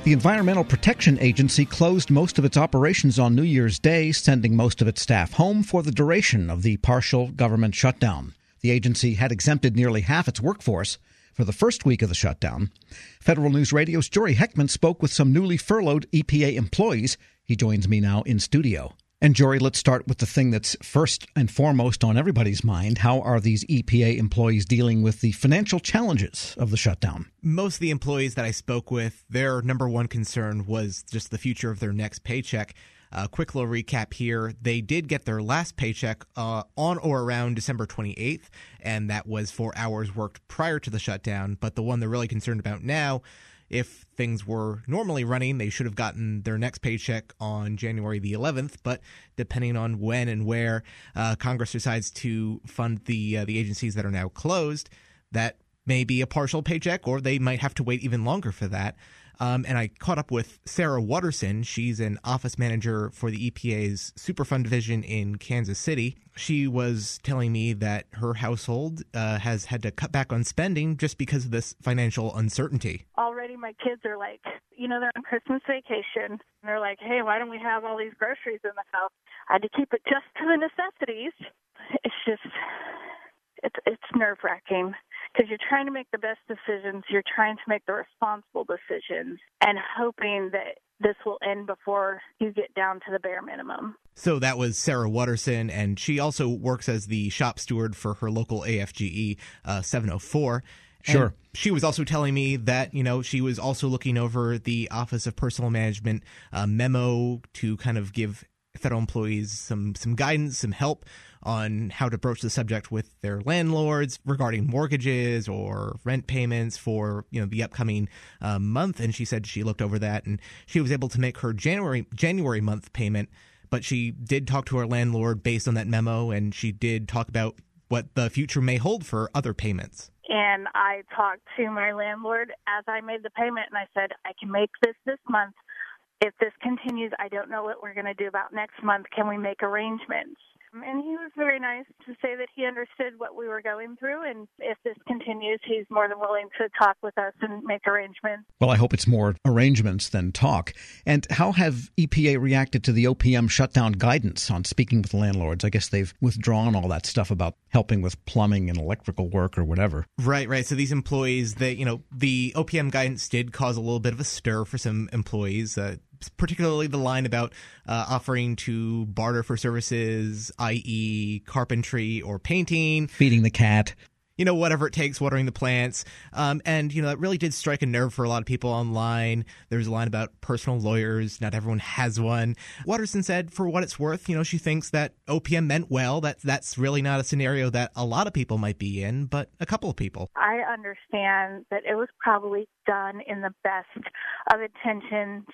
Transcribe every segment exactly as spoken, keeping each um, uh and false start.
The Environmental Protection Agency closed most of its operations on New Year's Day, sending most of its staff home for the duration of the partial government shutdown. The agency had exempted nearly half its workforce for the first week of the shutdown. Federal News Radio's Jory Heckman spoke with some newly furloughed E P A employees. He joins me now in studio. And Jory, let's start with the thing that's first and foremost on everybody's mind. How are these E P A employees dealing with the financial challenges of the shutdown? Most of the employees that I spoke with, their number one concern was just the future of their next paycheck. A uh, quick little recap here. They did get their last paycheck uh, on or around December twenty-eighth, and that was for hours worked prior to the shutdown. But the one they're really concerned about now, if things were normally running, they should have gotten their next paycheck on January the eleventh. But depending on when and where uh, Congress decides to fund the uh, the agencies that are now closed, that may be a partial paycheck, or they might have to wait even longer for that. Um, and I caught up with Sarah Watterson. She's an office manager for the E P A's Superfund division in Kansas City. She was telling me that her household uh, has had to cut back on spending just because of this financial uncertainty. Already my kids are like, you know, they're on Christmas vacation. And they're like, hey, why don't we have all these groceries in the house? I had to keep it just to the necessities. It's just, it's, it's nerve-wracking. Because you're trying to make the best decisions, you're trying to make the responsible decisions, and hoping that this will end before you get down to the bare minimum. So that was Sarah Watterson, and she also works as the shop steward for her local A F G E uh, seven oh four. Sure. And she was also telling me that, you know, she was also looking over the Office of Personnel Management uh, memo to kind of give federal employees some some guidance, some help on how to broach the subject with their landlords regarding mortgages or rent payments for, you know, the upcoming uh, month. And she said she looked over that and she was able to make her January January month payment. But she did talk to her landlord based on that memo, and she did talk about what the future may hold for other payments. And I talked to my landlord as I made the payment, and I said, I can make this this month. If this continues, I don't know what we're going to do about next month. Can we make arrangements? And he was very nice to say that he understood what we were going through, and if this continues, he's more than willing to talk with us and make arrangements. Well, I hope it's more arrangements than talk. And how have E P A reacted to the O P M shutdown guidance on speaking with landlords? I guess they've withdrawn all that stuff about helping with plumbing and electrical work or whatever. Right, right. So these employees, they, you know, the O P M guidance did cause a little bit of a stir for some employees, uh, particularly the line about uh, offering to barter for services, that is carpentry or painting. Feeding the cat. You know, whatever it takes, watering the plants. Um, and, you know, that really did strike a nerve for a lot of people online. There was a line about personal lawyers. Not everyone has one. Watterson said, for what it's worth, you know, she thinks that O P M meant well. That, that's really not a scenario that a lot of people might be in, but a couple of people. I understand that it was probably done in the best of intentions.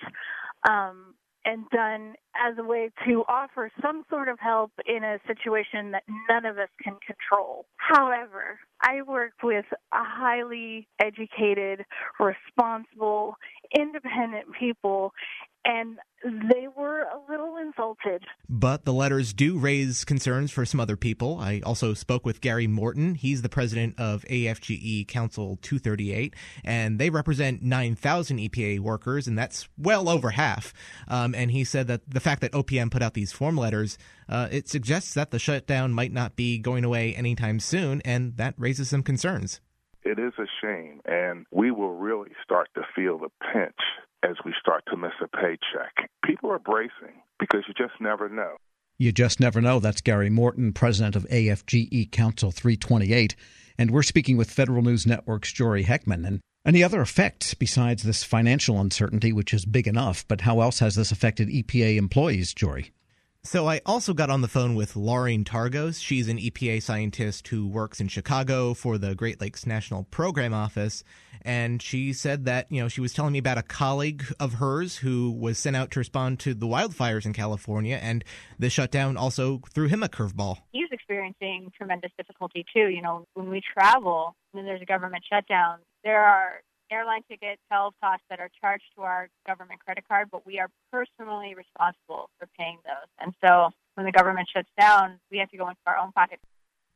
Um, and done as a way to offer some sort of help in a situation that none of us can control. However, I work with a highly educated, responsible, independent people, and they were a little insulted. But the letters do raise concerns for some other people. I also spoke with Gary Morton. He's the president of A F G E Council two thirty-eight, and they represent nine thousand E P A workers, and that's well over half. Um, and he said that the fact that O P M put out these form letters, uh, it suggests that the shutdown might not be going away anytime soon, and that raises some concerns. It is a shame, and we will really start to feel the pinch as we start to miss a paycheck. People are bracing because you just never know. You just never know. That's Gary Morton, president of A F G E Council three twenty-eight. And we're speaking with Federal News Network's Jory Heckman. And any other effects besides this financial uncertainty, which is big enough, but how else has this affected E P A employees, Jory? So I also got on the phone with Laureen Targos. She's an E P A scientist who works in Chicago for the Great Lakes National Program Office. And she said that, you know, she was telling me about a colleague of hers who was sent out to respond to the wildfires in California. And the shutdown also threw him a curveball. He's experiencing tremendous difficulty, too. You know, when we travel and there's a government shutdown, there are airline tickets, health costs that are charged to our government credit card, but we are personally responsible for paying those. And so when the government shuts down, we have to go into our own pocket.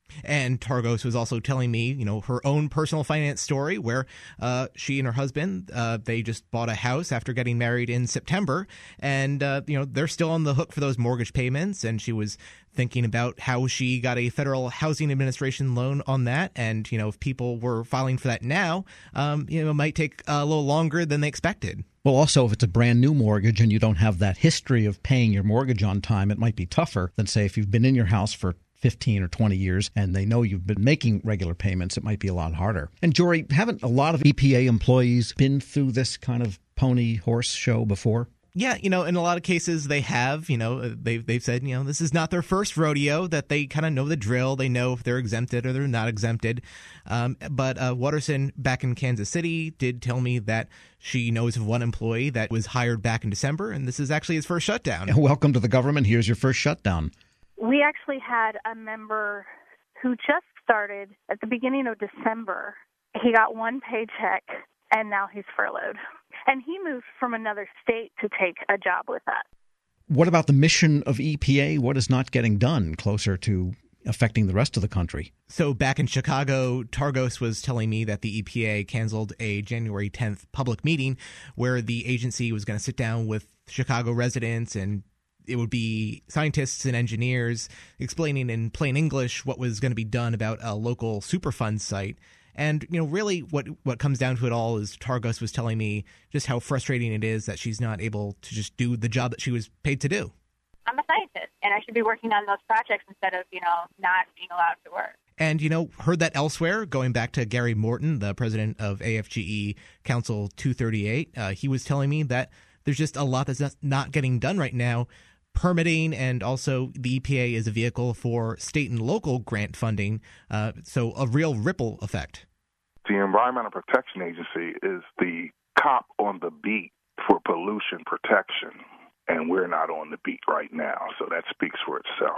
And Targos was also telling me, you know, her own personal finance story where uh, she and her husband, uh, they just bought a house after getting married in September. And, uh, you know, they're still on the hook for those mortgage payments. And she was thinking about how she got a Federal Housing Administration loan on that. And, you know, if people were filing for that now, um, you know, it might take a little longer than they expected. Well, also, if it's a brand new mortgage and you don't have that history of paying your mortgage on time, it might be tougher than, say, if you've been in your house for fifteen or twenty years and they know you've been making regular payments, it might be a lot harder. And Jory, haven't a lot of E P A employees been through this kind of pony horse show before? Yeah, you know, in a lot of cases they have, you know, they've, they've said, you know, this is not their first rodeo, that they kind of know the drill. They know if they're exempted or they're not exempted. Um, but uh, Watterson back in Kansas City did tell me that she knows of one employee that was hired back in December, and this is actually his first shutdown. Welcome to the government. Here's your first shutdown. We actually had a member who just started at the beginning of December. He got one paycheck, and now he's furloughed. And he moved from another state to take a job with us. What about the mission of E P A? What is not getting done closer to affecting the rest of the country? So back in Chicago, Targos was telling me that the E P A canceled a January tenth public meeting where the agency was going to sit down with Chicago residents, and it would be scientists and engineers explaining in plain English what was going to be done about a local Superfund site. And, you know, really what what comes down to it all is Targos was telling me just how frustrating it is that she's not able to just do the job that she was paid to do. I'm a scientist, and I should be working on those projects instead of, you know, not being allowed to work. And, you know, heard that elsewhere, going back to Gary Morton, the president of A F G E Council two thirty-eight. Uh, he was telling me that there's just a lot that's not getting done right now. Permitting, and also the E P A is a vehicle for state and local grant funding, uh, so a real ripple effect. The Environmental Protection Agency is the cop on the beat for pollution protection, and we're not on the beat right now, so that speaks for itself.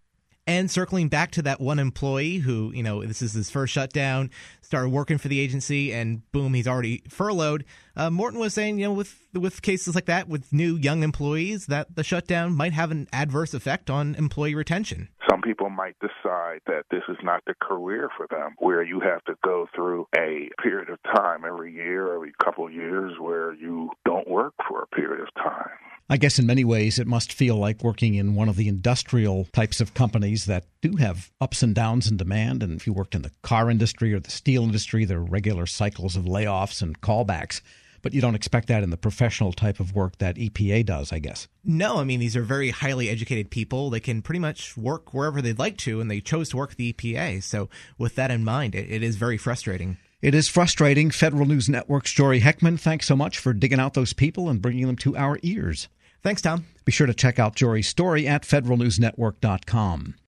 And circling back to that one employee who, you know, this is his first shutdown, started working for the agency, and boom, he's already furloughed. Uh, Morton was saying, you know, with with cases like that, with new young employees, that the shutdown might have an adverse effect on employee retention. Some people might decide that this is not the career for them, where you have to go through a period of time every year, every couple of years, where you don't work for a period of time. I guess in many ways it must feel like working in one of the industrial types of companies that do have ups and downs in demand. And if you worked in the car industry or the steel industry, there are regular cycles of layoffs and callbacks. But you don't expect that in the professional type of work that E P A does, I guess. No, I mean, these are very highly educated people. They can pretty much work wherever they'd like to, and they chose to work at the E P A. So with that in mind, it, it is very frustrating. It is frustrating. Federal News Network's Jory Heckman, thanks so much for digging out those people and bringing them to our ears. Thanks, Tom. Be sure to check out Jory's story at federal news network dot com.